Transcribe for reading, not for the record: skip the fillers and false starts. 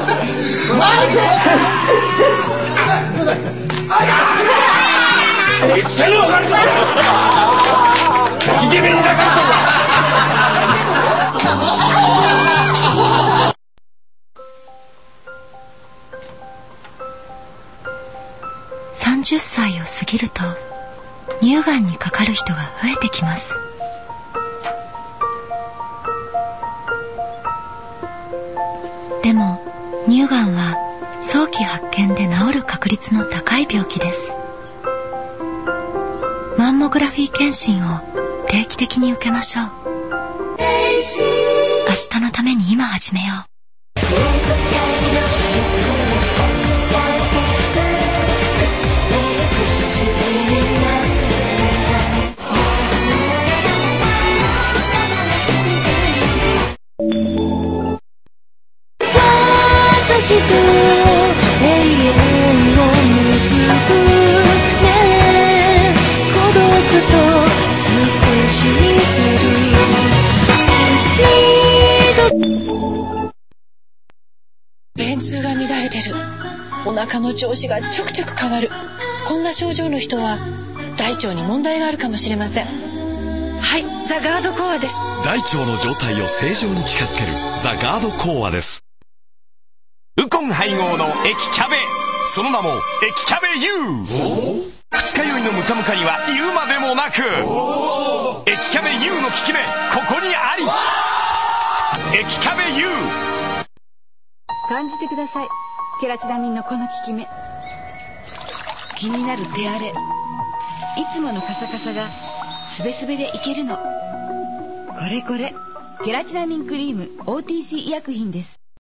一緒に分かるか引き目になかったぞ。 30歳を過ぎると乳がんにかかる人が増えてきます。でも乳がんは早期発見で治る確率の高い病気です。マンモグラフィー検診を定期的に受けましょう。明日のために今始めよう。私と永遠を結ぶね、孤独と少し似てる。 便通が乱れてる。お腹の調子がちょくちょく変わる。こんな症状の人は大腸に問題があるかもしれません。はい、ザ・ガードコアです。 大腸の状態を正常に近づけるザ・ガードコアです。 ウコン配合の液キャベ、その名も液キャベ U。 二日酔いのムカムカには言うまでもなく、液キャベ U の効き目ここにあり。液キャベ U。 感じてください。ケラチナミンのこの効き目。気になる手荒れ、いつものカサカサがスベスベでいけるの。これケラチナミンクリーム OTC 医薬品です。